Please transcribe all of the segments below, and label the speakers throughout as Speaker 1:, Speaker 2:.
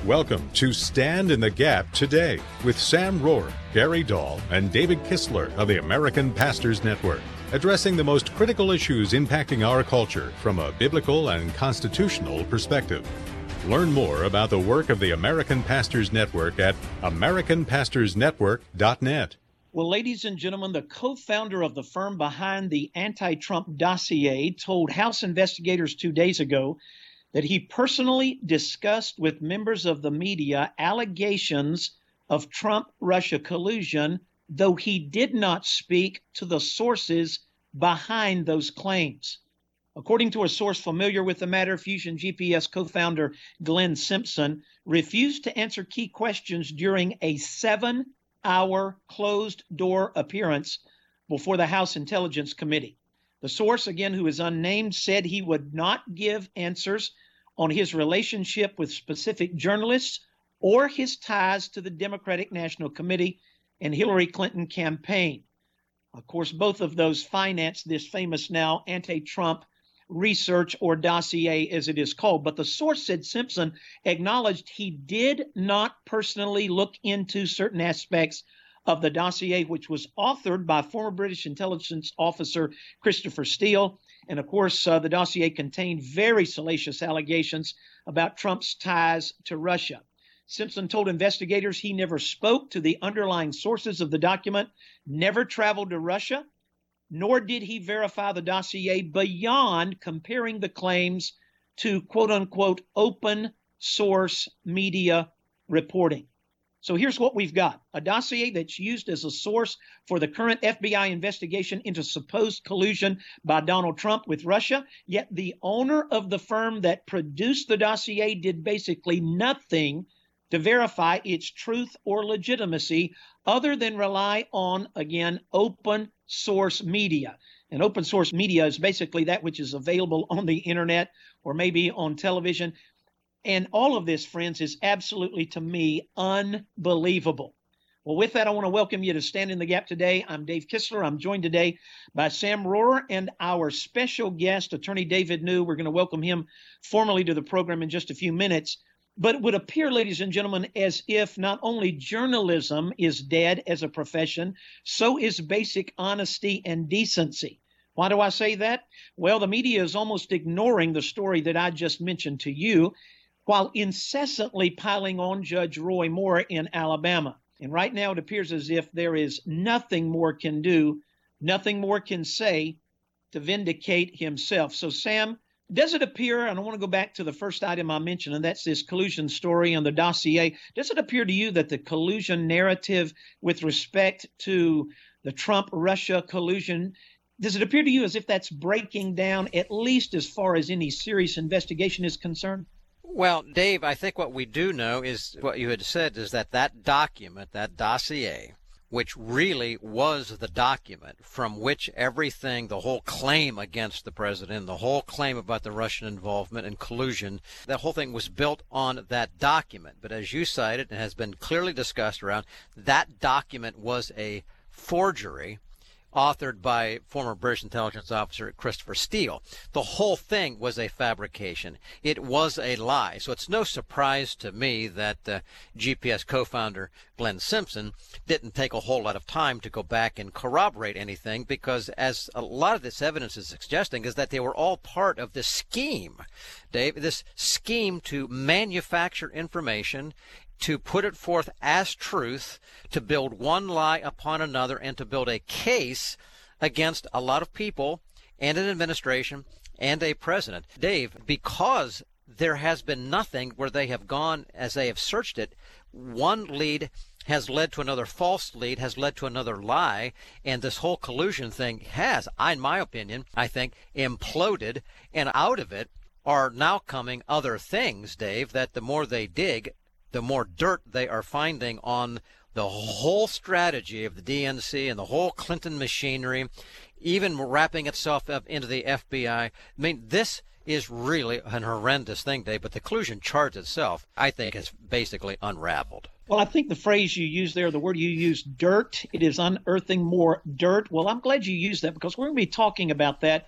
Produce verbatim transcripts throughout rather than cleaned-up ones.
Speaker 1: Welcome to Stand in the Gap Today with Sam Rohrer, Gary Dahl, and David Kistler of the American Pastors Network, addressing the most critical issues impacting our culture from a biblical and constitutional perspective. Learn more about the work of the American Pastors Network at american pastors network dot net.
Speaker 2: Well, ladies and gentlemen, the co-founder of the firm behind the anti-Trump dossier told House investigators two days ago that he personally discussed with members of the media allegations of Trump-Russia collusion, though he did not speak to the sources behind those claims. According to a source familiar with the matter, Fusion G P S co-founder Glenn Simpson refused to answer key questions during a seven-hour closed-door appearance before the House Intelligence Committee. The source, again, who is unnamed, said he would not give answers on his relationship with specific journalists or his ties to the Democratic National Committee and Hillary Clinton campaign. Of course, both of those finance this famous now anti-Trump research or dossier, as it is called. But the source said Simpson acknowledged he did not personally look into certain aspects of the dossier, which was authored by former British intelligence officer Christopher Steele. And of course, uh, the dossier contained very salacious allegations about Trump's ties to Russia. Simpson told investigators he never spoke to the underlying sources of the document, never traveled to Russia, nor did he verify the dossier beyond comparing the claims to quote-unquote open source media reporting. So here's what we've got. A dossier that's used as a source for the current F B I investigation into supposed collusion by Donald Trump with Russia, yet the owner of the firm that produced the dossier did basically nothing to verify its truth or legitimacy other than rely on, again, open source media. And open source media is basically that which is available on the internet or maybe on television. And all of this, friends, is absolutely, to me, unbelievable. Well, with that, I want to welcome you to Stand in the Gap today. I'm Dave Kistler. I'm joined today by Sam Rohrer and our special guest, Attorney David New. We're going to welcome him formally to the program in just a few minutes. But it would appear, ladies and gentlemen, as if not only journalism is dead as a profession, so is basic honesty and decency. Why do I say that? Well, the media is almost ignoring the story that I just mentioned to you, while incessantly piling on Judge Roy Moore in Alabama. And right now it appears as if there is nothing Moore can do, nothing Moore can say to vindicate himself. So, Sam, does it appear, and I want to go back to the first item I mentioned, and that's this collusion story on the dossier, does it appear to you that the collusion narrative with respect to the Trump-Russia collusion, does it appear to you as if that's breaking down, at least as far as any serious investigation is concerned?
Speaker 3: Well, Dave, I think what we do know is what you had said is that that document, that dossier, which really was the document from which everything, the whole claim against the president, the whole claim about the Russian involvement and collusion, the whole thing was built on that document. But as you cited, and has been clearly discussed around, that document was a forgery authored by former British intelligence officer Christopher Steele. The whole thing was a fabrication. It was a lie. So it's no surprise to me that uh, G P S co-founder Glenn Simpson didn't take a whole lot of time to go back and corroborate anything, because as a lot of this evidence is suggesting is that they were all part of this scheme, Dave, this scheme to manufacture information, to put it forth as truth, to build one lie upon another, and to build a case against a lot of people and an administration and a president. Dave, because there has been nothing where they have gone as they have searched it, one lead has led to another false lead, has led to another lie, and this whole collusion thing has, in my opinion, I think, imploded, and out of it are now coming other things, Dave, that the more they dig, the more dirt they are finding on the whole strategy of the D N C and the whole Clinton machinery, even wrapping itself up into the F B I. I mean, this is really an horrendous thing, Dave, but the collusion charge itself, I think, is basically unraveled.
Speaker 2: Well, I think the phrase you used there, the word you used, dirt, it is unearthing more dirt. Well, I'm glad you used that, because we're going to be talking about that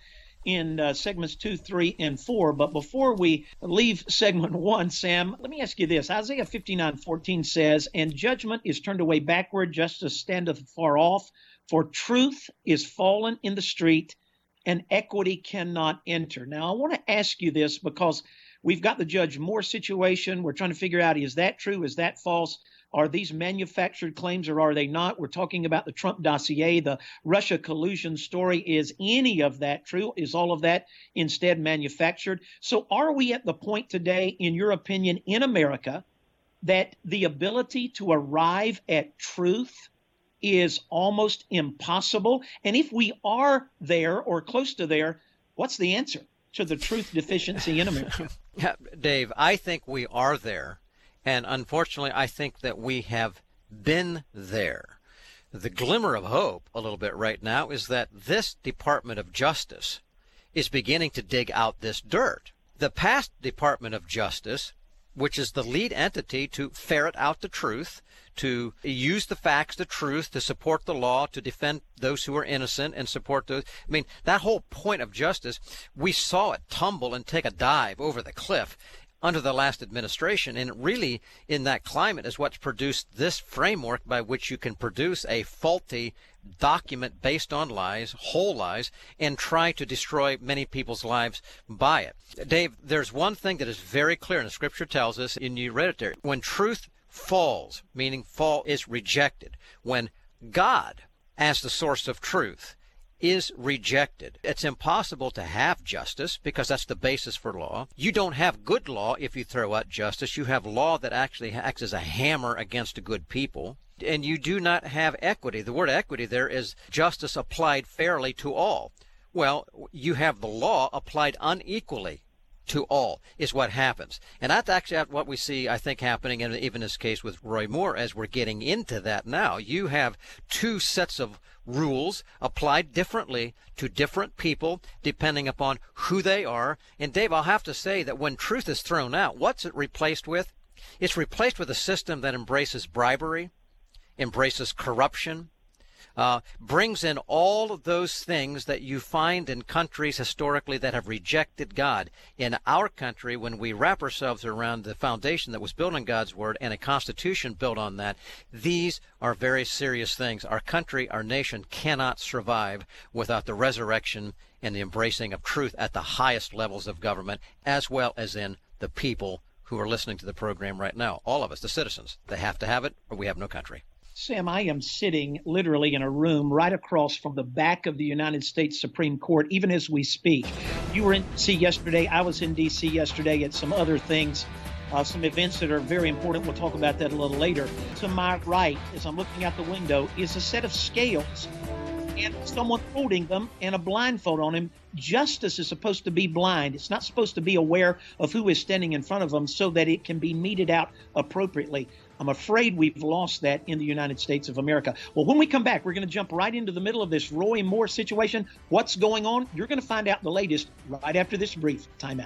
Speaker 2: in uh, segments two, three, and four. But before we leave segment one, Sam, let me ask you this. Isaiah fifty-nine fourteen says, "And judgment is turned away backward, justice standeth far off, for truth is fallen in the street, and equity cannot enter." Now, I want to ask you this because we've got the Judge Moore situation. We're trying to figure out, is that true? Is that false? Are these manufactured claims or are they not? We're talking about the Trump dossier, the Russia collusion story. Is any of that true? Is all of that instead manufactured? So are we at the point today, in your opinion, in America, that the ability to arrive at truth is almost impossible? And if we are there or close to there, what's the answer to the truth deficiency in America?
Speaker 3: Dave, I think we are there. And unfortunately, I think that we have been there. The glimmer of hope a little bit right now is that this Department of Justice is beginning to dig out this dirt. The past Department of Justice, which is the lead entity to ferret out the truth, to use the facts, the truth, to support the law, to defend those who are innocent and support those. I mean, that whole point of justice, we saw it tumble and take a dive over the cliff under the last administration, and really in that climate is what's produced this framework by which you can produce a faulty document based on lies, whole lies, and try to destroy many people's lives by it. Dave, there's one thing that is very clear, and the Scripture tells us, and you read it there, when truth falls, meaning fall is rejected, when God, as the source of truth, is rejected, it's impossible to have justice because that's the basis for law. You don't have good law if you throw out justice. You have law that actually acts as a hammer against a good people. And you do not have equity. The word equity there is justice applied fairly to all. Well, you have the law applied unequally to all is what happens. And that's actually what we see, I think, happening in even this case with Roy Moore as we're getting into that now. You have two sets of rules applied differently to different people depending upon who they are. And Dave, I'll have to say that when truth is thrown out, what's it replaced with? It's replaced with a system that embraces bribery, embraces corruption, uh, brings in all of those things that you find in countries historically that have rejected God. In our country, when we wrap ourselves around the foundation that was built on God's Word and a constitution built on that, these are very serious things. Our country, our nation cannot survive without the resurrection and the embracing of truth at the highest levels of government, as well as in the people who are listening to the program right now. All of us, the citizens, they have to have it or we have no country.
Speaker 2: Sam, I am sitting literally in a room right across from the back of the United States Supreme Court, even as we speak. You were in D C yesterday. I was in D C yesterday at some other things, uh, some events that are very important. We'll talk about that a little later. To my right, as I'm looking out the window, is a set of scales and someone holding them and a blindfold on him. Justice is supposed to be blind. It's not supposed to be aware of who is standing in front of them so that it can be meted out appropriately. I'm afraid we've lost that in the United States of America. Well, when we come back, we're going to jump right into the middle of this Roy Moore situation. What's going on? You're going to find out the latest right after this brief timeout.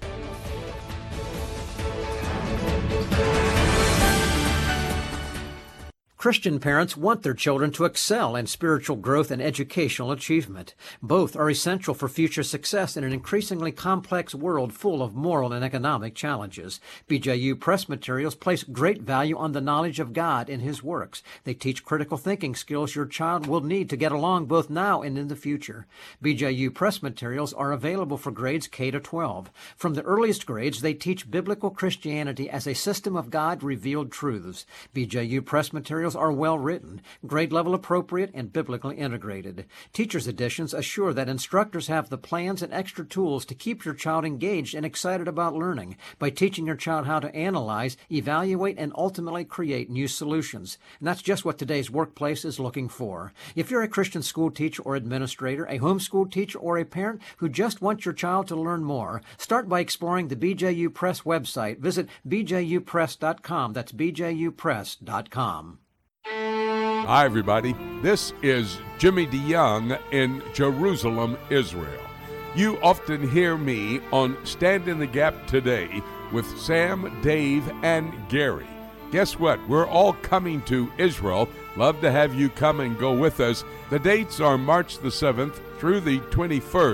Speaker 3: Christian parents want their children to excel in spiritual growth and educational achievement. Both are essential for future success in an increasingly complex world full of moral and economic challenges. B J U Press Materials place great value on the knowledge of God in His works. They teach critical thinking skills your child will need to get along both now and in the future. B J U Press Materials are available for grades K to twelve. From the earliest grades, they teach biblical Christianity as a system of God-revealed truths. B J U Press Materials are well written, grade level appropriate, and biblically integrated. Teachers' editions assure that instructors have the plans and extra tools to keep your child engaged and excited about learning by teaching your child how to analyze, evaluate, and ultimately create new solutions. And that's just what today's workplace is looking for. If you're a Christian school teacher or administrator, a homeschool teacher, or a parent who just wants your child to learn more, start by exploring the B J U Press website. Visit b j u press dot com. That's b j u press dot com.
Speaker 4: Hi, everybody. This is Jimmy DeYoung in Jerusalem, Israel. You often hear me on Stand in the Gap Today with Sam, Dave, and Gary. Guess what? We're all coming to Israel. Love to have you come and go with us. The dates are March the seventh through the twenty-first.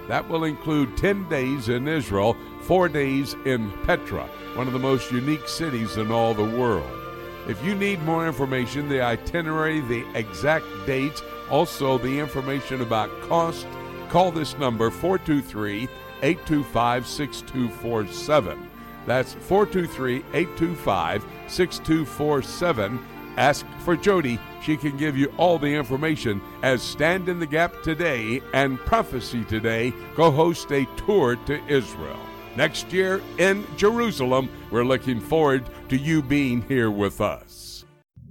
Speaker 4: That will include ten days in Israel, four days in Petra, one of the most unique cities in all the world. If you need more information, the itinerary, the exact dates, also the information about cost, call this number, four two three, eight two five, six two four seven. That's four two three, eight two five, six two four seven. Ask for Jody. She can give you all the information as Stand in the Gap Today and Prophecy Today go host a tour to Israel. Next year in Jerusalem, we're looking forward to you being here with us.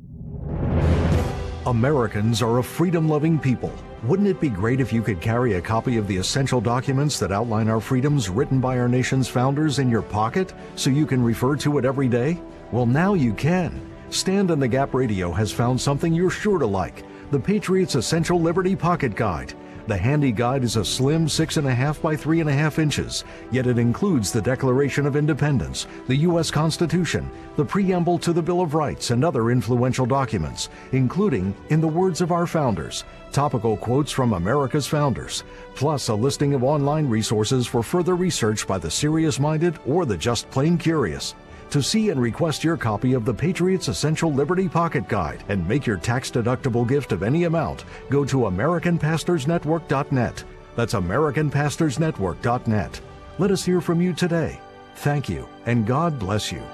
Speaker 5: Americans are a freedom-loving people. Wouldn't it be great if you could carry a copy of the essential documents that outline our freedoms written by our nation's founders in your pocket so you can refer to it every day? Well, now you can. Stand in the Gap Radio has found something you're sure to like, the Patriot's Essential Liberty Pocket Guide. The handy guide is a slim six and a half by three and a half inches, yet it includes the Declaration of Independence, the U S Constitution, the preamble to the Bill of Rights, and other influential documents, including, in the words of our founders, topical quotes from America's founders, plus a listing of online resources for further research by the serious-minded or the just plain curious. To see and request your copy of the Patriot's Essential Liberty Pocket Guide and make your tax-deductible gift of any amount, go to American Pastors Network dot net. That's American Pastors Network dot net. Let us hear from you today. Thank you, and God bless you.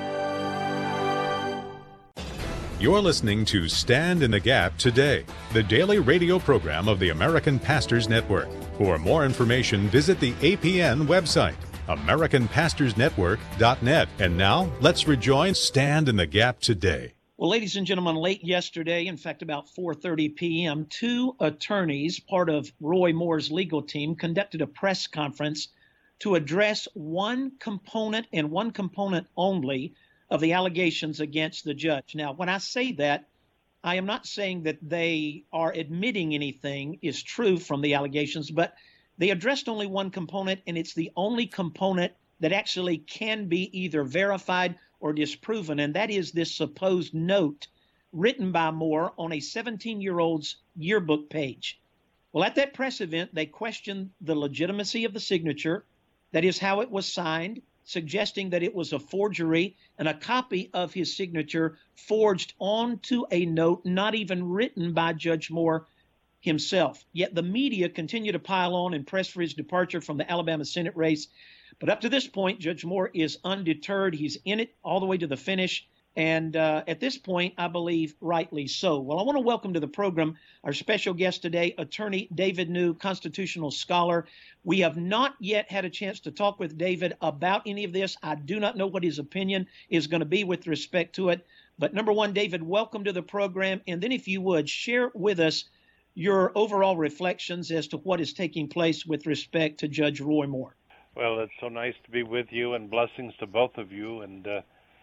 Speaker 1: You're listening to Stand in the Gap Today, the daily radio program of the American Pastors Network. For more information, visit the A P N website, American Pastors Network dot net. And now, let's rejoin Stand in the Gap Today.
Speaker 2: Well, ladies and gentlemen, late yesterday, in fact, about four thirty p.m., two attorneys, part of Roy Moore's legal team, conducted a press conference to address one component and one component only of the allegations against the judge. Now, when I say that, I am not saying that they are admitting anything is true from the allegations, but they addressed only one component, and it's the only component that actually can be either verified or disproven, and that is this supposed note written by Moore on a seventeen-year-old's yearbook page. Well, at that press event, they questioned the legitimacy of the signature, that is how it was signed, suggesting that it was a forgery and a copy of his signature forged onto a note not even written by Judge Moore himself. Yet the media continue to pile on and press for his departure from the Alabama Senate race. But up to this point, Judge Moore is undeterred. He's in it all the way to the finish. And uh, at this point, I believe rightly so. Well, I want to welcome to the program our special guest today, Attorney David New, constitutional scholar. We have not yet had a chance to talk with David about any of this. I do not know what his opinion is going to be with respect to it. But number one, David, welcome to the program. And then if you would, share with us your overall reflections as to what is taking place with respect to Judge Roy Moore.
Speaker 6: Well, it's so nice to be with you, and blessings to both of you. And uh,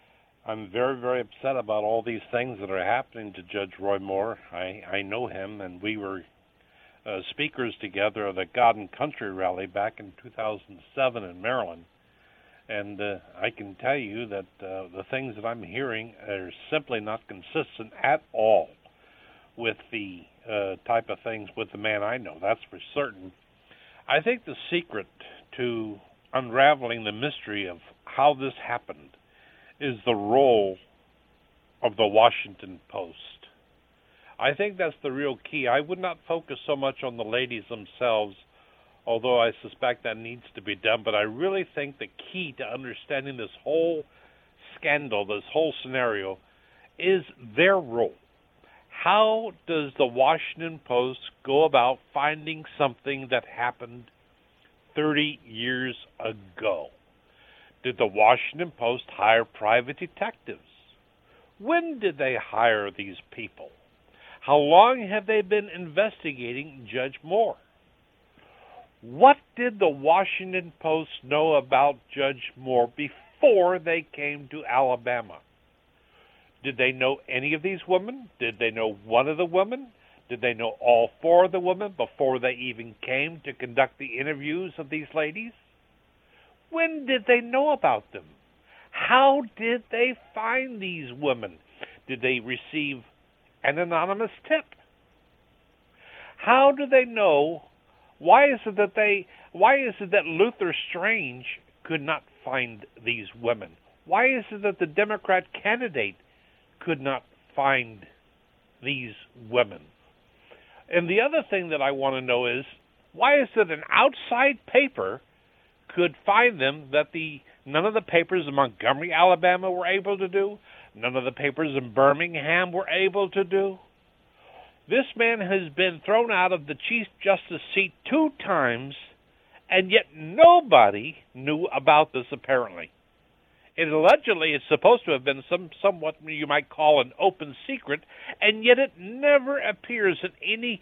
Speaker 6: I'm very, very upset about all these things that are happening to Judge Roy Moore. I, I know him, and we were uh, speakers together at the God and Country rally back in two thousand seven in Maryland. And uh, I can tell you that uh, the things that I'm hearing are simply not consistent at all with the uh, type of things with the man I know, that's for certain. I think the secret to unraveling the mystery of how this happened is the role of the Washington Post. I think that's the real key. I would not focus so much on the ladies themselves, although I suspect that needs to be done, but I really think the key to understanding this whole scandal, this whole scenario, is their role. How does the Washington Post go about finding something that happened thirty years ago? Did the Washington Post hire private detectives? When did they hire these people? How long have they been investigating Judge Moore? What did the Washington Post know about Judge Moore before they came to Alabama? Did they know any of these women? Did they know one of the women? Did they know all four of the women before they even came to conduct the interviews of these ladies? When did they know about them? How did they find these women? Did they receive an anonymous tip? How do they know? Why is it that they Why is it that Luther Strange could not find these women? Why is it that the Democrat candidate could not find these women? And the other thing that I want to know is, why is it an outside paper could find them that the none of the papers in Montgomery, Alabama were able to do? None of the papers in Birmingham were able to do? This man has been thrown out of the Chief Justice seat two times, and yet nobody knew about this apparently. It allegedly is supposed to have been some somewhat you might call an open secret, and yet it never appears in any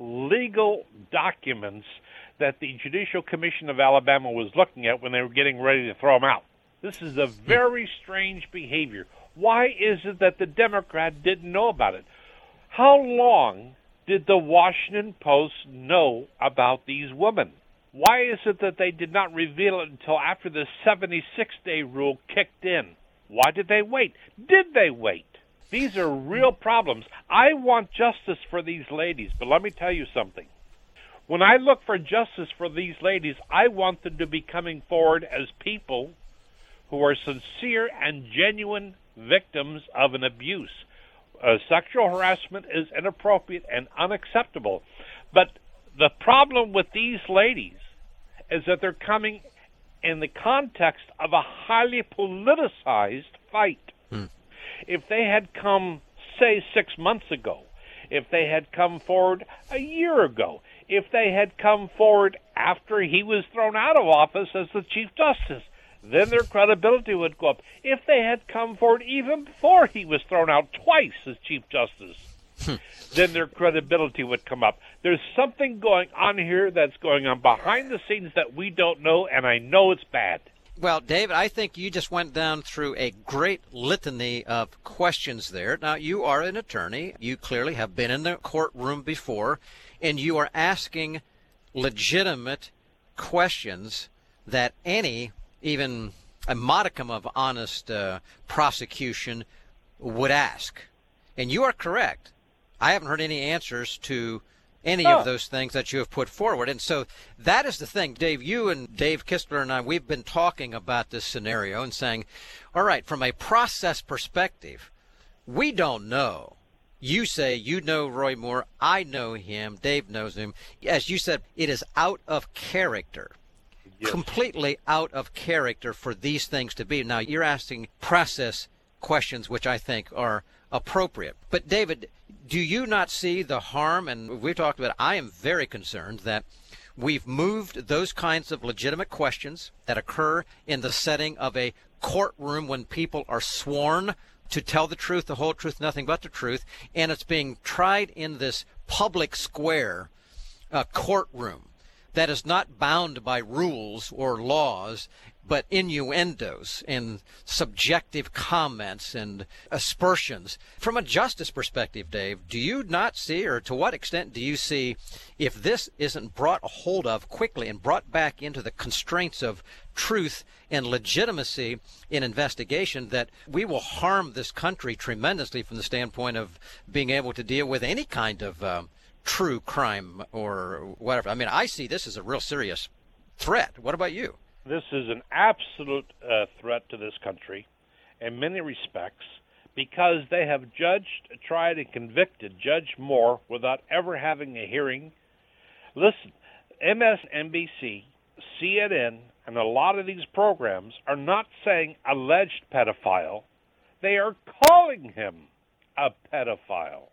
Speaker 6: legal documents that the Judicial Commission of Alabama was looking at when they were getting ready to throw him out. This is a very strange behavior. Why is it that the Democrat didn't know about it? How long did the Washington Post know about these women? Why is it that they did not reveal it until after the seventy-six day rule kicked in? Why did they wait? Did they wait? These are real problems. I want justice for these ladies, but let me tell you something. When I look for justice for these ladies, I want them to be coming forward as people who are sincere and genuine victims of an abuse. Uh, sexual harassment is inappropriate and unacceptable. But the problem with these ladies is that they're coming in the context of a highly politicized fight. Hmm. If they had come, say, six months ago, if they had come forward a year ago, if they had come forward after he was thrown out of office as the Chief Justice, then their credibility would go up. If they had come forward even before he was thrown out twice as Chief Justice, then their credibility would come up. There's something going on here that's going on behind the scenes that we don't know, and I know it's bad.
Speaker 3: Well, David, I think you just went down through a great litany of questions there. Now, you are an attorney. You clearly have been in the courtroom before, and you are asking legitimate questions that any, even a modicum of honest uh, prosecution would ask. And you are correct. I haven't heard any answers to any oh. of those things that you have put forward. And so that is the thing, Dave. You and Dave Kistler and I, we've been talking about this scenario and saying, all right, from a process perspective, we don't know. You say you know Roy Moore. I know him. Dave knows him. As you said, it is out of character. Yes. Completely out of character for these things to be. Now, you're asking process questions, which I think are appropriate. But, David, do you not see the harm? And we've talked about it. I am very concerned that we've moved those kinds of legitimate questions that occur in the setting of a courtroom when people are sworn to tell the truth, the whole truth, nothing but the truth, and it's being tried in this public square uh, courtroom that is not bound by rules or laws, but innuendos and subjective comments and aspersions. From a justice perspective, Dave, do you not see, or to what extent do you see, if this isn't brought a hold of quickly and brought back into the constraints of truth and legitimacy in investigation, that we will harm this country tremendously from the standpoint of being able to deal with any kind of um, true crime or whatever? I mean, I see this as a real serious threat. What about you?
Speaker 6: This is an absolute uh, threat to this country in many respects, because they have judged, tried, and convicted Judge Moore without ever having a hearing. Listen, M S N B C, C N N, and a lot of these programs are not saying alleged pedophile. They are calling him a pedophile.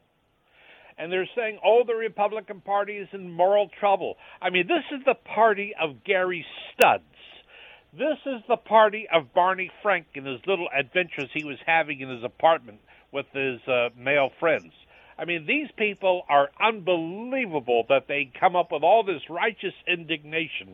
Speaker 6: And they're saying, oh, the Republican Party is in moral trouble. I mean, this is the party of Gary Studs. This is the party of Barney Frank and his little adventures he was having in his apartment with his uh, male friends. I mean, these people are unbelievable that they come up with all this righteous indignation.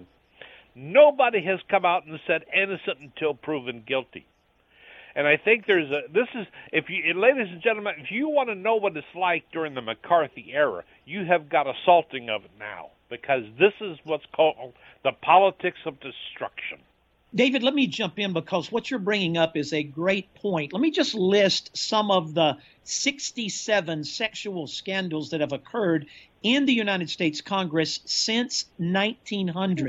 Speaker 6: Nobody has come out and said innocent until proven guilty. And I think there's a, this is, if you, ladies and gentlemen, if you want to know what it's like during the McCarthy era, you have got a salting of it now, because this is what's called the politics of destruction.
Speaker 2: David, let me jump in, because what you're bringing up is a great point. Let me just list some of the sixty-seven sexual scandals that have occurred in the United States Congress since nineteen hundred.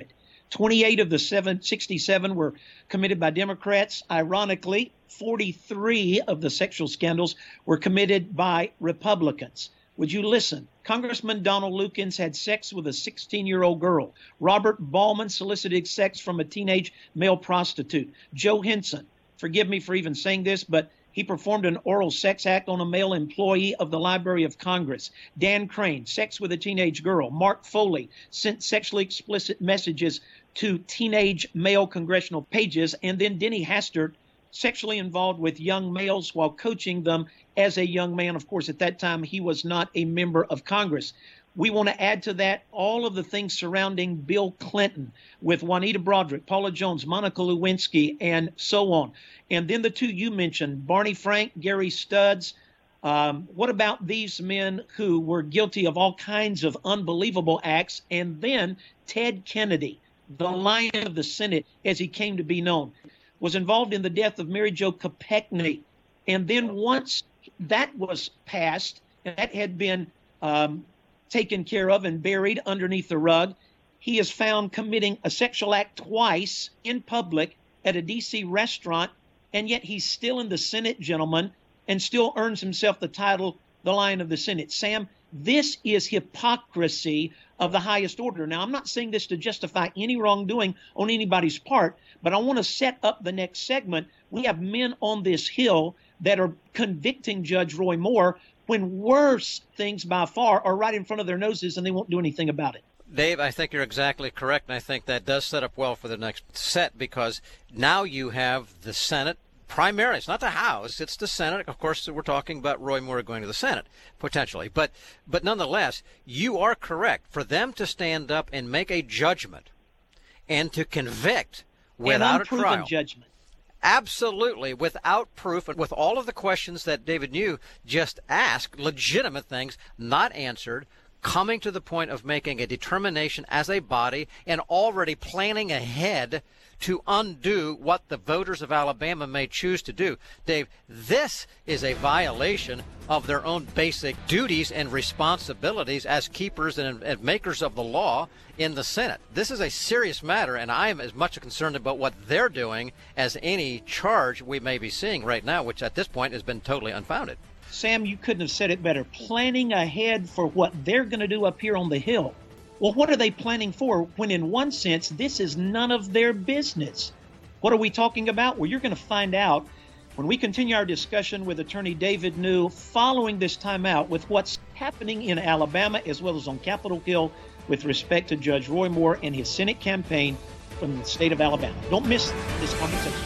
Speaker 2: twenty-eight of the seven, sixty-seven were committed by Democrats. Ironically, forty-three of the sexual scandals were committed by Republicans. Would you listen? Congressman Donald Lukens had sex with a sixteen-year-old girl. Robert Ballman solicited sex from a teenage male prostitute. Joe Henson, forgive me for even saying this, but he performed an oral sex act on a male employee of the Library of Congress. Dan Crane, sex with a teenage girl. Mark Foley sent sexually explicit messages to teenage male congressional pages. And then Denny Hastert, sexually involved with young males while coaching them as a young man. Of course, at that time, he was not a member of Congress. We want to add to that all of the things surrounding Bill Clinton with Juanita Broderick, Paula Jones, Monica Lewinsky, and so on. And then the two you mentioned, Barney Frank, Gary Studs. Um, what about these men who were guilty of all kinds of unbelievable acts? And then Ted Kennedy, the Lion of the Senate, as he came to be known, was involved in the death of Mary Jo Kopechne. And then once that was passed, and that had been um, taken care of and buried underneath the rug, he is found committing a sexual act twice in public at a D C restaurant, and yet he's still in the Senate, gentlemen, and still earns himself the title, the Lion of the Senate. Sam, this is hypocrisy of the highest order. Now, I'm not saying this to justify any wrongdoing on anybody's part, but I want to set up the next segment. We have men on this Hill that are convicting Judge Roy Moore when worse things by far are right in front of their noses and they won't do anything about it.
Speaker 3: Dave, I think you're exactly correct, and I think that does set up well for the next set, because now you have the Senate. Primarily, it's not the House, it's the Senate. Of course, we're talking about Roy Moore going to the Senate, potentially. But but nonetheless, you are correct. For them to stand up and make a judgment and to convict without a trial.
Speaker 2: Judgment.
Speaker 3: Absolutely, without proof, and with all of the questions that David New just asked, legitimate things not answered, coming to the point of making a determination as a body and already planning ahead to undo what the voters of Alabama may choose to do. Dave, this is a violation of their own basic duties and responsibilities as keepers and, and makers of the law in the Senate. This is a serious matter, and I am as much concerned about what they're doing as any charge we may be seeing right now, which at this point has been totally unfounded.
Speaker 2: Sam, you couldn't have said it better. Planning ahead for what they're going to do up here on the Hill. Well, what are they planning for when, in one sense, this is none of their business? What are we talking about? Well, you're going to find out when we continue our discussion with Attorney David New following this timeout with what's happening in Alabama as well as on Capitol Hill with respect to Judge Roy Moore and his Senate campaign from the state of Alabama. Don't miss this conversation.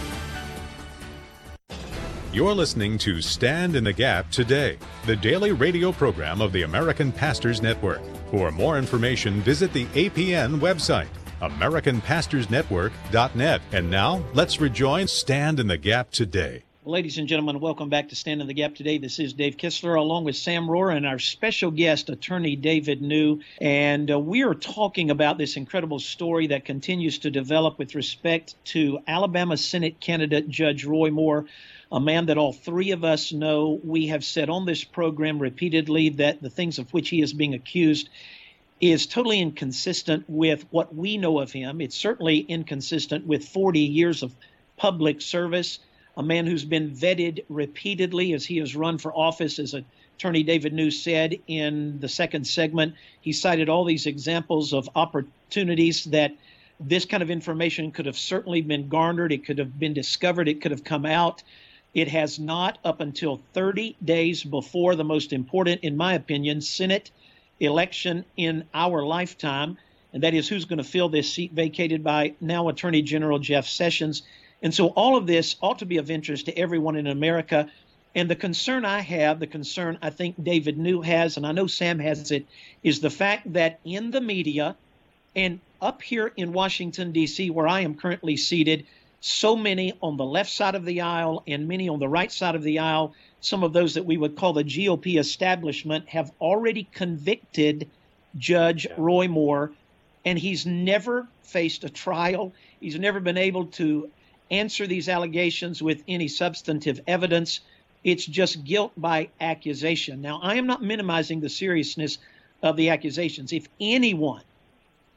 Speaker 1: You're listening to Stand in the Gap Today, the daily radio program of the American Pastors Network. For more information, visit the A P N website, American Pastors Network dot net. And now, let's rejoin Stand in the Gap Today.
Speaker 2: Ladies and gentlemen, welcome back to Stand in the Gap Today. This is Dave Kistler along with Sam Rohrer and our special guest, Attorney David New. And uh, we are talking about this incredible story that continues to develop with respect to Alabama Senate candidate Judge Roy Moore, a man that all three of us know. We have said on this program repeatedly that the things of which he is being accused is totally inconsistent with what we know of him. It's certainly inconsistent with forty years of public service, a man who's been vetted repeatedly as he has run for office, as Attorney David New said in the second segment. He cited all these examples of opportunities that this kind of information could have certainly been garnered. It could have been discovered. It could have come out. It has not up until thirty days before the most important, in my opinion, Senate election in our lifetime, and that is who's going to fill this seat vacated by now Attorney General Jeff Sessions. And so all of this ought to be of interest to everyone in America. And the concern I have, the concern I think David New has, and I know Sam has it, is the fact that in the media and up here in Washington, D C, where I am currently seated, so many on the left side of the aisle and many on the right side of the aisle, some of those that we would call the G O P establishment, have already convicted Judge Roy Moore, and he's never faced a trial. He's never been able to answer these allegations with any substantive evidence. It's just guilt by accusation. Now, I am not minimizing the seriousness of the accusations. If anyone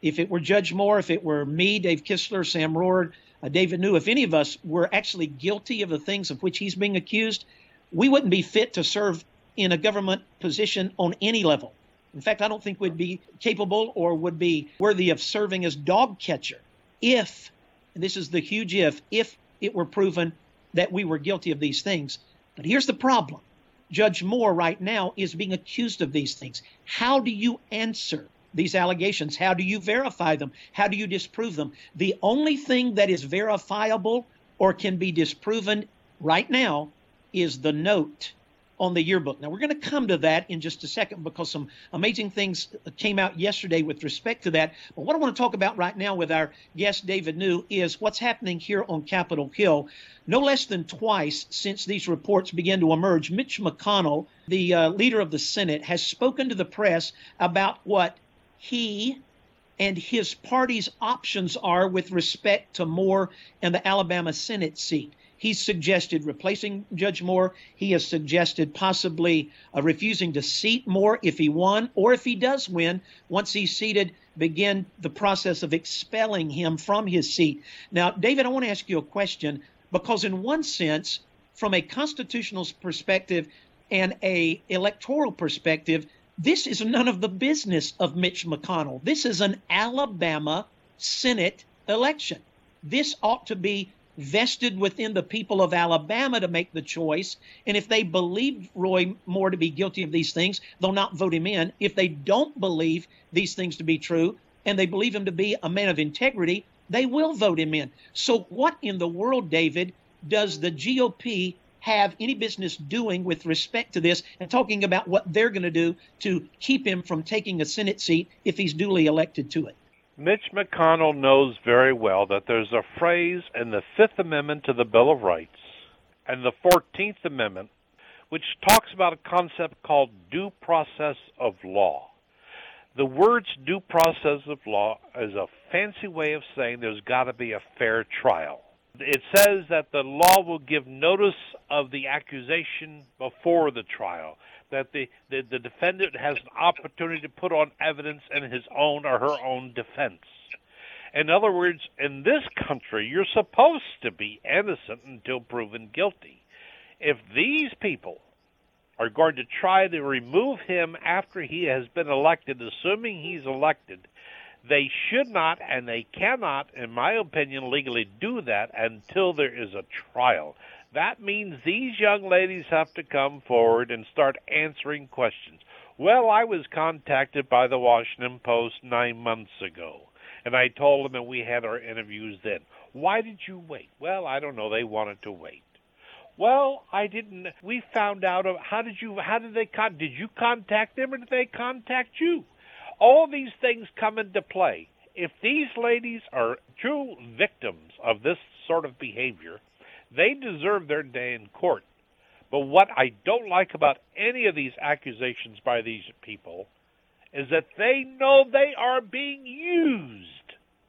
Speaker 2: if it were Judge Moore, if it were me, Dave Kistler, Sam Rohr, uh, David New, if any of us were actually guilty of the things of which he's being accused, we wouldn't be fit to serve in a government position on any level. In fact, I don't think we'd be capable or would be worthy of serving as dog catcher if, and this is the huge if, if it were proven that we were guilty of these things. But here's the problem. Judge Moore right now is being accused of these things. How do you answer these allegations? How do you verify them? How do you disprove them? The only thing that is verifiable or can be disproven right now is the note on the yearbook. Now, we're going to come to that in just a second because some amazing things came out yesterday with respect to that. But what I want to talk about right now with our guest, David New, is what's happening here on Capitol Hill. No less than twice since these reports began to emerge, Mitch McConnell, the uh, leader of the Senate, has spoken to the press about what he and his party's options are with respect to Moore and the Alabama Senate seat. He's suggested replacing Judge Moore. He has suggested possibly uh, refusing to seat Moore if he won, or if he does win, once he's seated, begin the process of expelling him from his seat. Now, David, I want to ask you a question, because in one sense, from a constitutional perspective and a electoral perspective, this is none of the business of Mitch McConnell. This is an Alabama Senate election. This ought to be vested within the people of Alabama to make the choice. And if they believe Roy Moore to be guilty of these things, they'll not vote him in. If they don't believe these things to be true and they believe him to be a man of integrity, they will vote him in. So what in the world, David, does the G O P have any business doing with respect to this and talking about what they're going to do to keep him from taking a Senate seat if he's duly elected to it?
Speaker 6: Mitch McConnell knows very well that there's a phrase in the Fifth Amendment to the Bill of Rights and the fourteenth Amendment which talks about a concept called due process of law. The words due process of law is a fancy way of saying there's got to be a fair trial. It says that the law will give notice of the accusation before the trial, that the, the, the defendant has an opportunity to put on evidence in his own or her own defense. In other words, in this country, you're supposed to be innocent until proven guilty. If these people are going to try to remove him after he has been elected, assuming he's elected, they should not and they cannot, in my opinion, legally do that until there is a trial. That means these young ladies have to come forward and start answering questions. Well, I was contacted by the Washington Post nine months ago, and I told them, and we had our interviews then. Why did you wait? Well, I don't know. They wanted to wait. Well, I didn't. We found out. How did you? How did they? Con- did you contact them, or did they contact you? All these things come into play. If these ladies are true victims of this sort of behavior, they deserve their day in court. But what I don't like about any of these accusations by these people is that they know they are being used.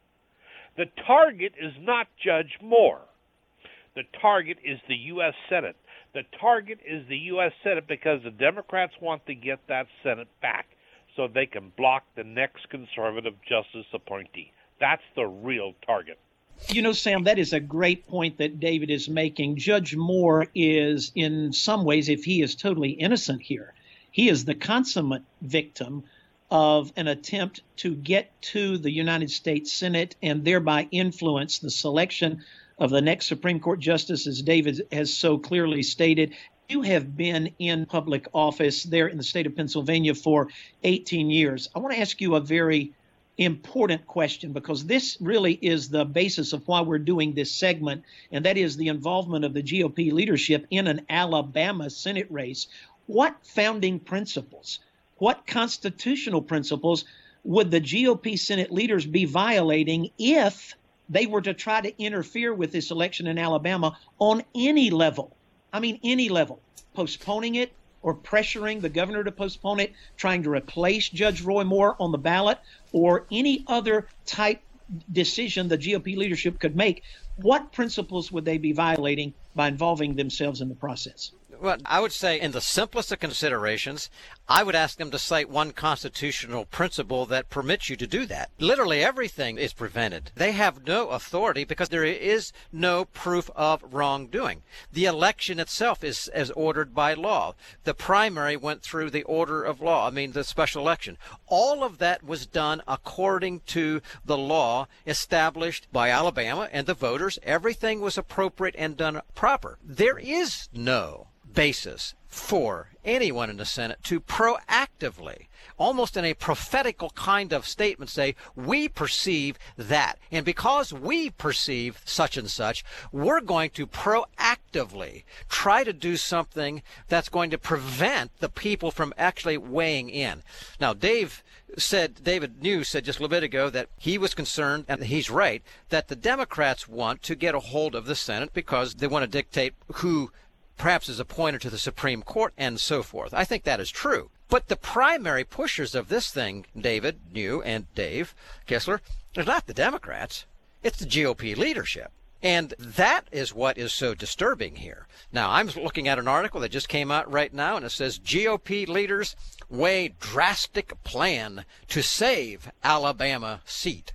Speaker 6: The target is not Judge Moore. The target is the U S Senate. The target is the U S Senate because the Democrats want to get that Senate back so they can block the next conservative justice appointee. That's the real target.
Speaker 2: You know, Sam, that is a great point that David is making. Judge Moore is, in some ways, if he is totally innocent here, he is the consummate victim of an attempt to get to the United States Senate and thereby influence the selection of the next Supreme Court justice, as David has so clearly stated. You have been in public office there in the state of Pennsylvania for eighteen years. I want to ask you a very important question, because this really is the basis of why we're doing this segment, and that is the involvement of the G O P leadership in an Alabama Senate race. What founding principles, what constitutional principles would the G O P Senate leaders be violating if they were to try to interfere with this election in Alabama on any level? I mean, any level, postponing it or pressuring the governor to postpone it, trying to replace Judge Roy Moore on the ballot, or any other type decision the G O P leadership could make. What principles would they be violating by involving themselves in the process?
Speaker 3: Well, I would say in the simplest of considerations, I would ask them to cite one constitutional principle that permits you to do that. Literally everything is prevented. They have no authority because there is no proof of wrongdoing. The election itself is as ordered by law. The primary went through the order of law, I mean the special election. All of that was done according to the law established by Alabama and the voters. Everything was appropriate and done proper. There is no basis for anyone in the Senate to proactively, almost in a prophetical kind of statement, say, we perceive that. And because we perceive such and such, we're going to proactively try to do something that's going to prevent the people from actually weighing in. Now, Dave said, David New said just a little bit ago that he was concerned, and he's right, that the Democrats want to get a hold of the Senate because they want to dictate who perhaps is appointed to the Supreme Court and so forth. I think that is true. But the primary pushers of this thing, David New and Dave Kistler, are not the Democrats. It's the G O P leadership. And that is what is so disturbing here. Now, I'm looking at an article that just came out right now, and it says G O P leaders weigh drastic plan to save Alabama seat.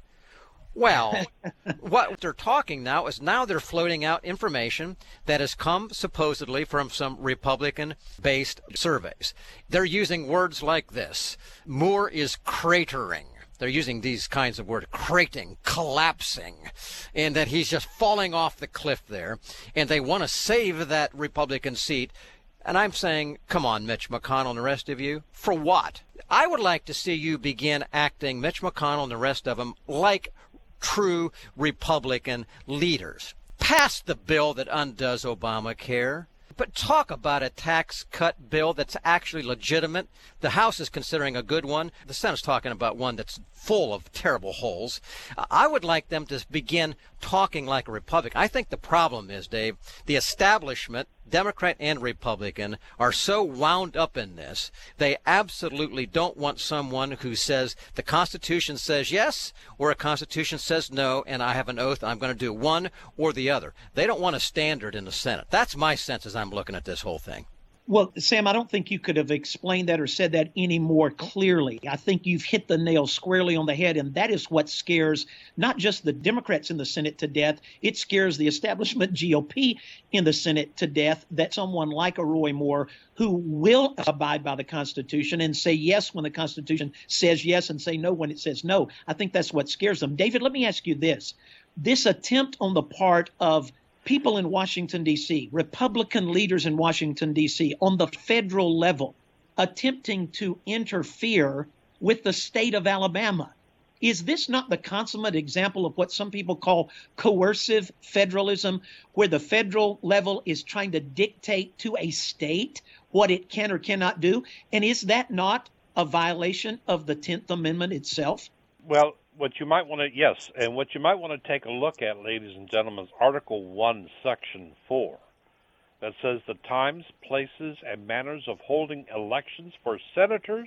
Speaker 3: Well, what they're talking now is now they're floating out information that has come supposedly from some Republican-based surveys. They're using words like this. Moore is cratering. They're using these kinds of words, crating, collapsing, and that he's just falling off the cliff there. And they want to save that Republican seat. And I'm saying, come on, Mitch McConnell and the rest of you, for what? I would like to see you begin acting, Mitch McConnell and the rest of them, like true Republican leaders. Pass the bill that undoes Obamacare. But talk about a tax cut bill that's actually legitimate. The House is considering a good one. The Senate's talking about one that's full of terrible holes. I would like them to begin talking like a Republican. I think the problem is, Dave, the establishment, Democrat and Republican, are so wound up in this. They absolutely don't want someone who says the Constitution says yes or a Constitution says no, and I have an oath I'm going to do one or the other. They don't want a standard in the Senate. That's my sense as I'm looking at this whole thing.
Speaker 2: Well, Sam, I don't think you could have explained that or said that any more clearly. I think you've hit the nail squarely on the head, and that is what scares not just the Democrats in the Senate to death. It scares the establishment G O P in the Senate to death, that someone like a Roy Moore, who will abide by the Constitution and say yes when the Constitution says yes and say no when it says no. I think that's what scares them. David, let me ask you this. This attempt on the part of people in Washington, D C, Republican leaders in Washington, D C, on the federal level, attempting to interfere with the state of Alabama. Is this not the consummate example of what some people call coercive federalism, where the federal level is trying to dictate to a state what it can or cannot do? And is that not a violation of the tenth Amendment itself?
Speaker 6: Well, what you might want to, yes, and what you might want to take a look at, ladies and gentlemen, is Article one, Section four, that says the times, places, and manners of holding elections for senators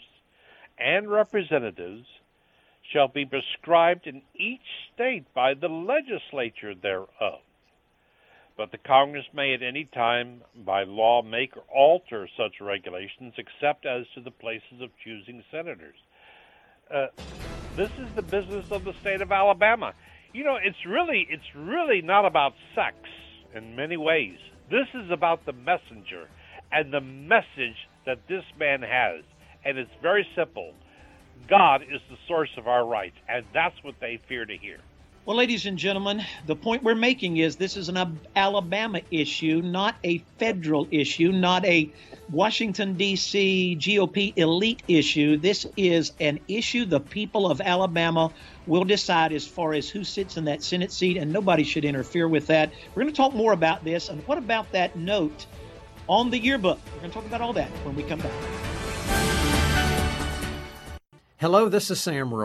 Speaker 6: and representatives shall be prescribed in each state by the legislature thereof. But the Congress may at any time by law make or alter such regulations except as to the places of choosing senators. Uh, this is the business of the state of Alabama. You know, it's really, it's really not about sex in many ways. This is about the messenger and the message that this man has. And it's very simple. God is the source of our rights, and that's what they fear to hear.
Speaker 2: Well, ladies and gentlemen, the point we're making is this is an Alabama issue, not a federal issue, not a Washington, D C G O P elite issue. This is an issue the people of Alabama will decide as far as who sits in that Senate seat, and nobody should interfere with that. We're going to talk more about this. And what about that note on the yearbook? We're going to talk about all that when we come back.
Speaker 3: Hello, this is Sam Rohrer.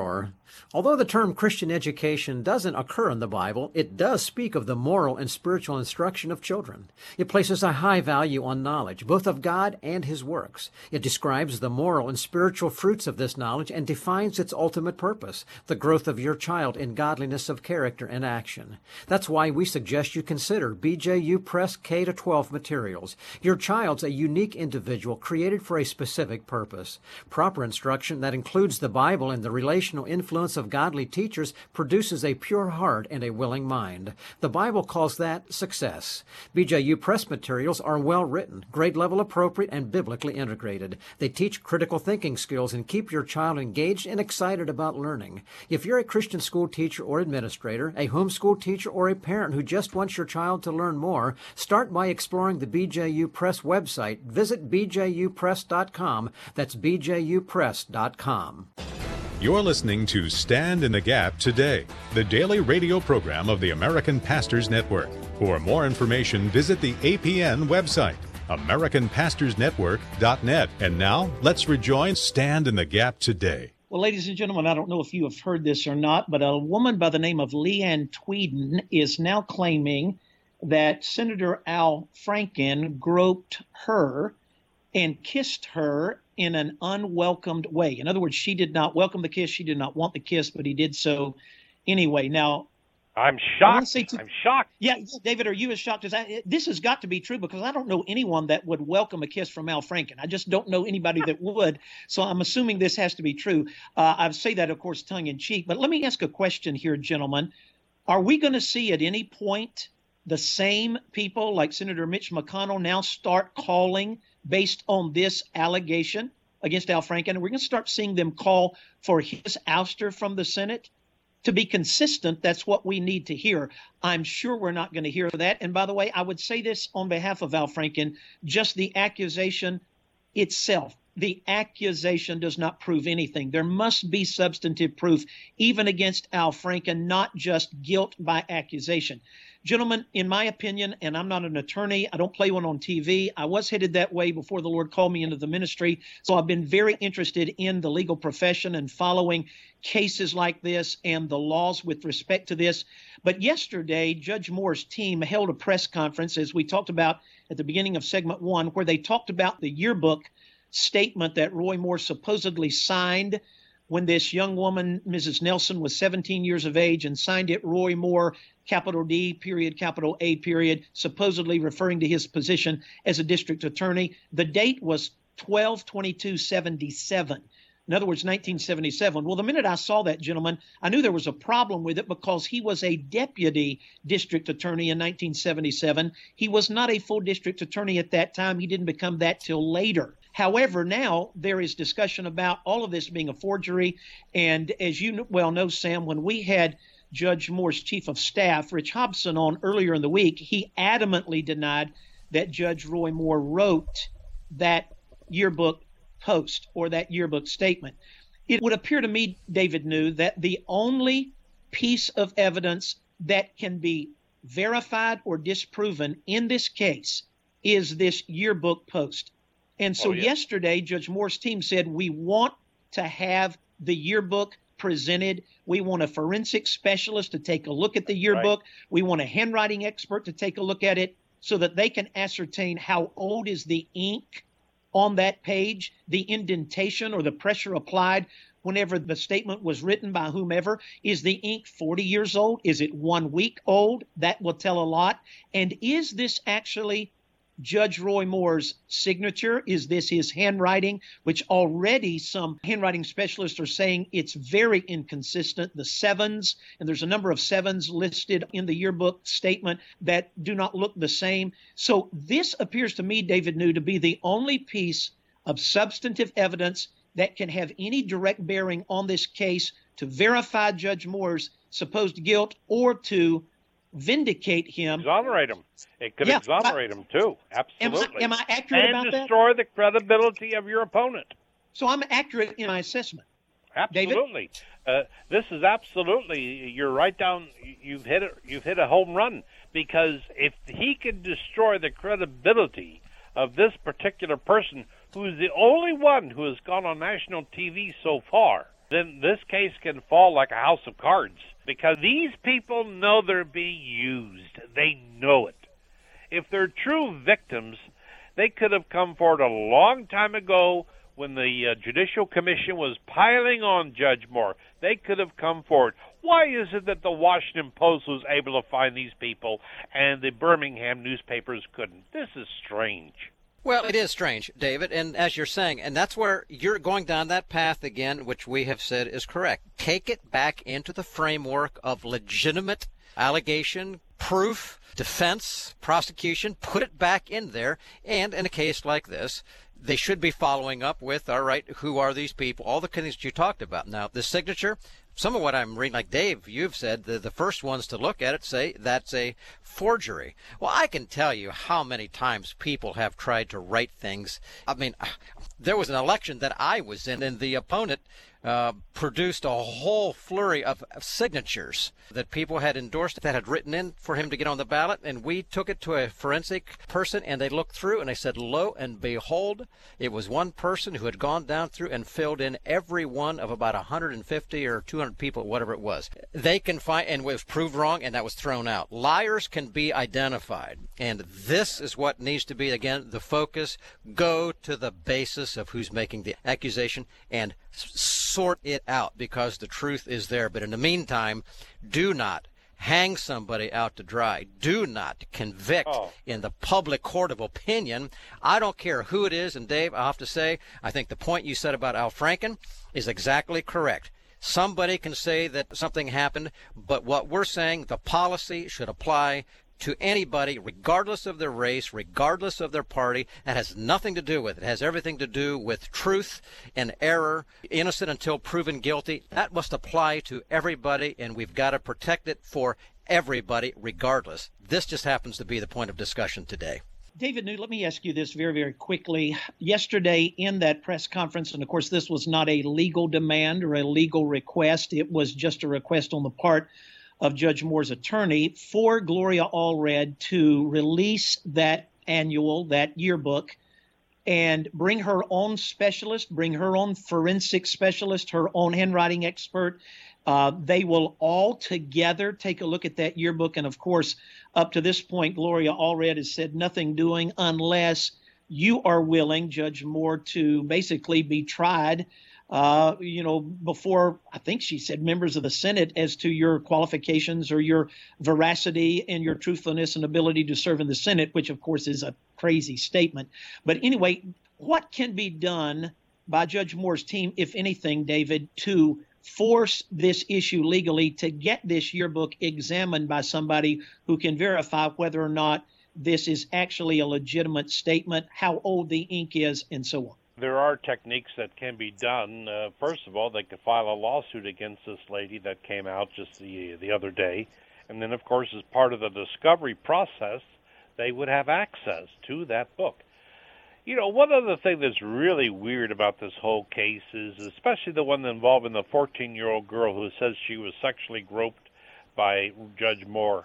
Speaker 7: Although the term Christian education doesn't occur in the Bible, it does speak of the moral and spiritual instruction of children. It places a high value on knowledge, both of God and His works. It describes the moral and spiritual fruits of this knowledge and defines its ultimate purpose, the growth of your child in godliness of character and action. That's why we suggest you consider B J U Press K to twelve materials. Your child's a unique individual created for a specific purpose. Proper instruction that includes the Bible and the relational influence of godly teachers produces a pure heart and a willing mind. The Bible calls that success. B J U Press materials are well written, grade level appropriate, and biblically integrated. They teach critical thinking skills and keep your child engaged and excited about learning. If you're a Christian school teacher or administrator, a homeschool teacher, or a parent who just wants your child to learn more, start by exploring the B J U Press website. Visit b j u press dot com. That's b j u press dot com.
Speaker 1: You're listening to Stand in the Gap Today, the daily radio program of the American Pastors Network. For more information, visit the A P N website, american pastors network dot net. And now, let's rejoin Stand in the Gap Today.
Speaker 2: Well, ladies and gentlemen, I don't know if you have heard this or not, but a woman by the name of Leanne Tweeden is now claiming that Senator Al Franken groped her and kissed her in an unwelcomed way. In other words, she did not welcome the kiss. She did not want the kiss, but he did so anyway. Now,
Speaker 6: I'm shocked.
Speaker 2: To,
Speaker 6: I'm shocked.
Speaker 2: Yeah, David, are you as shocked as I? This has got to be true because I don't know anyone that would welcome a kiss from Al Franken. I just don't know anybody that would. So I'm assuming this has to be true. Uh, I say that, of course, tongue in cheek. But let me ask a question here, gentlemen. Are we going to see at any point the same people like Senator Mitch McConnell now start calling based on this allegation against Al Franken? And we're going to start seeing them call for his ouster from the Senate? To be consistent, that's what we need to hear. I'm sure we're not going to hear that. And by the way, I would say this on behalf of Al Franken, just the accusation itself. The accusation does not prove anything. There must be substantive proof, even against Al Franken, not just guilt by accusation. Gentlemen, in my opinion, and I'm not an attorney, I don't play one on T V. I was headed that way before the Lord called me into the ministry. So I've been very interested in the legal profession and following cases like this and the laws with respect to this. But yesterday, Judge Moore's team held a press conference, as we talked about at the beginning of segment one, where they talked about the yearbook statement that Roy Moore supposedly signed when this young woman, Missus Nelson, was seventeen years of age and signed it Roy Moore, capital D, period, capital A, period, supposedly referring to his position as a district attorney. The date was twelve twenty-two seventy-seven. In other words, nineteen seventy-seven. Well, the minute I saw that, gentlemen, I knew there was a problem with it because he was a deputy district attorney in nineteen seventy-seven. He was not a full district attorney at that time. He didn't become that till later. However, now there is discussion about all of this being a forgery. And as you well know, Sam, when we had Judge Moore's chief of staff, Rich Hobson, on earlier in the week, he adamantly denied that Judge Roy Moore wrote that yearbook post or that yearbook statement. It would appear to me, David New, that the only piece of evidence that can be verified or disproven in this case is this yearbook post. And so oh, yeah. yesterday, Judge Moore's team said, we want to have the yearbook presented. We want a forensic specialist to take a look at the yearbook. Right. We want a handwriting expert to take a look at it so that they can ascertain how old is the ink on that page, the indentation or the pressure applied whenever the statement was written by whomever. Is the ink forty years old? Is it one week old? That will tell a lot. And is this actually Judge Roy Moore's signature? Is this his handwriting, which already some handwriting specialists are saying it's very inconsistent. The sevens, and there's a number of sevens listed in the yearbook statement that do not look the same. So this appears to me, David New, to be the only piece of substantive evidence that can have any direct bearing on this case to verify Judge Moore's supposed guilt or to vindicate him.
Speaker 6: Exonerate him. It could yeah, exonerate I, him too. Absolutely.
Speaker 2: Am I, am I accurate
Speaker 6: and
Speaker 2: about that?
Speaker 6: And destroy the credibility of your opponent.
Speaker 2: So I'm accurate in my assessment.
Speaker 6: Absolutely. Uh, this is absolutely. You're right down. You've hit it. You've hit a home run, because if he can destroy the credibility of this particular person, who's the only one who has gone on national T V so far, then this case can fall like a house of cards, because these people know they're being used. They know it. If they're true victims, they could have come forward a long time ago when the uh, Judicial Commission was piling on Judge Moore. They could have come forward. Why is it that the Washington Post was able to find these people and the Birmingham newspapers couldn't? This is strange.
Speaker 3: Well, it is strange, David, and as you're saying, and that's where you're going down that path again, which we have said is correct. Take it back into the framework of legitimate allegation, proof, defense, prosecution, put it back in there, and in a case like this, they should be following up with, all right, who are these people, all the things that you talked about. Now, the signature, some of what I'm reading, like Dave, you've said, the, the first ones to look at it say that's a forgery. Well, I can tell you how many times people have tried to write things. I mean, there was an election that I was in, and the opponent uh, produced a whole flurry of, of signatures that people had endorsed, that had written in for him to get on the ballot, and we took it to a forensic person, and they looked through, and they said, lo and behold, it was one person who had gone down through and filled in every one of about one hundred fifty or two hundred people, whatever it was. They can find, and was proved wrong, and that was thrown out. Liars can be identified, and this is what needs to be, again, the focus. Go to the basis of who's making the accusation and sort it out, because the truth is there. But in the meantime, do not hang somebody out to dry. Do not convict oh. in the public court of opinion. I don't care who it is. And Dave, I have to say, I think the point you said about Al Franken is exactly correct. Somebody can say that something happened, but what we're saying, the policy should apply to anybody, regardless of their race, regardless of their party. That has nothing to do with it. It has everything to do with truth and error, innocent until proven guilty. That must apply to everybody, and we've got to protect it for everybody, regardless. This just happens to be the point of discussion today.
Speaker 2: David New, let me ask you this very, very quickly. Yesterday in that press conference, and of course this was not a legal demand or a legal request, it was just a request on the part of Judge Moore's attorney for Gloria Allred to release that annual, that yearbook, and bring her own specialist, bring her own forensic specialist, her own handwriting expert. Uh, they will all together take a look at that yearbook. And of course, up to this point, Gloria Allred has said nothing doing unless you are willing, Judge Moore, to basically be tried Uh, you know, before, I think she said, members of the Senate as to your qualifications or your veracity and your truthfulness and ability to serve in the Senate, which, of course, is a crazy statement. But anyway, what can be done by Judge Moore's team, if anything, David, to force this issue legally, to get this yearbook examined by somebody who can verify whether or not this is actually a legitimate statement, how old the ink is, and so on?
Speaker 6: There are techniques that can be done. Uh, first of all, they could file a lawsuit against this lady that came out just the the other day. And then, of course, as part of the discovery process, they would have access to that book. You know, one other thing that's really weird about this whole case is, especially the one involving the fourteen-year-old girl who says she was sexually groped by Judge Moore.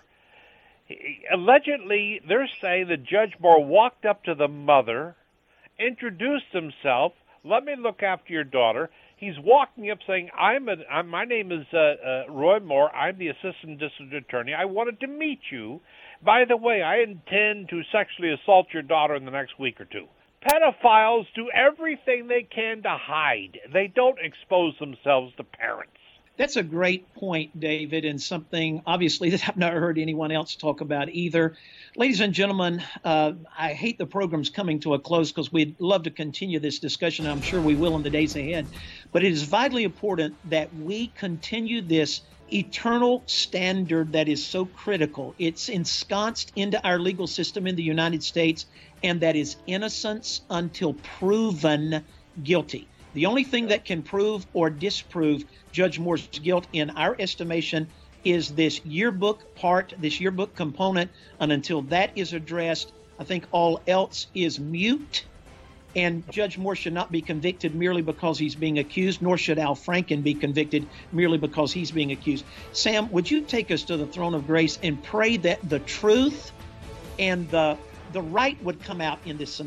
Speaker 6: Allegedly, they're saying that Judge Moore walked up to the mother, introduced himself, let me look after your daughter. He's walking up saying, I'm, a, I'm my name is uh, uh, Roy Moore. I'm the assistant district attorney. I wanted to meet you. By the way, I intend to sexually assault your daughter in the next week or two. Pedophiles do everything they can to hide. They don't expose themselves to parents.
Speaker 2: That's a great point, David, and something obviously that I've never heard anyone else talk about either. Ladies and gentlemen, uh, I hate the program's coming to a close because we'd love to continue this discussion. I'm sure we will in the days ahead. But it is vitally important that we continue this eternal standard that is so critical. It's ensconced into our legal system in the United States, and that is innocence until proven guilty. The only thing that can prove or disprove Judge Moore's guilt, in our estimation, is this yearbook part, this yearbook component. And until that is addressed, I think all else is mute. And Judge Moore should not be convicted merely because he's being accused, nor should Al Franken be convicted merely because he's being accused. Sam, would you take us to the throne of grace and pray that the truth and the the right would come out in this scenario?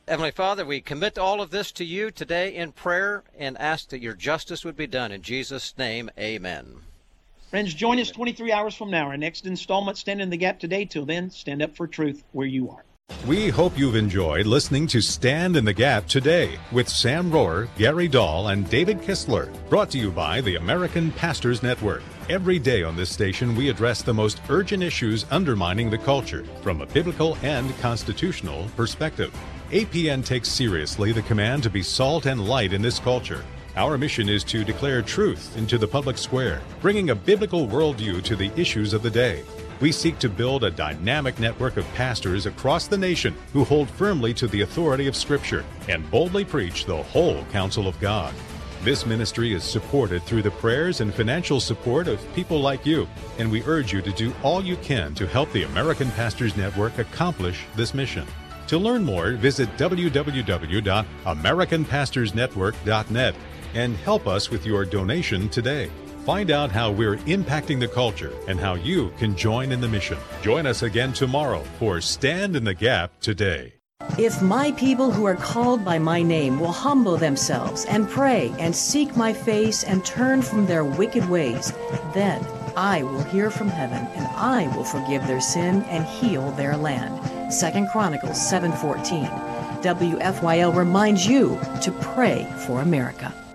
Speaker 3: Heavenly Father, we commit all of this to you today in prayer and ask that your justice would be done. In Jesus' name, amen.
Speaker 2: Friends, join us twenty-three hours from now. Our next installment, Stand in the Gap Today. Till then, stand up for truth where you are.
Speaker 1: We hope you've enjoyed listening to Stand in the Gap Today with Sam Rohrer, Gary Dahl, and David Kistler, brought to you by the American Pastors Network. Every day on this station, we address the most urgent issues undermining the culture from a biblical and constitutional perspective. A P N takes seriously the command to be salt and light in this culture. Our mission is to declare truth into the public square, bringing a biblical worldview to the issues of the day. We seek to build a dynamic network of pastors across the nation who hold firmly to the authority of Scripture and boldly preach the whole counsel of God. This ministry is supported through the prayers and financial support of people like you, and we urge you to do all you can to help the American Pastors Network accomplish this mission. To learn more, visit w w w dot american pastors network dot net and help us with your donation today. Find out how we're impacting the culture and how you can join in the mission. Join us again tomorrow for Stand in the Gap Today.
Speaker 8: If my people who are called by my name will humble themselves and pray and seek my face and turn from their wicked ways, then I will hear from heaven and I will forgive their sin and heal their land. Second Chronicles seven fourteen. W F Y L reminds you to pray for America.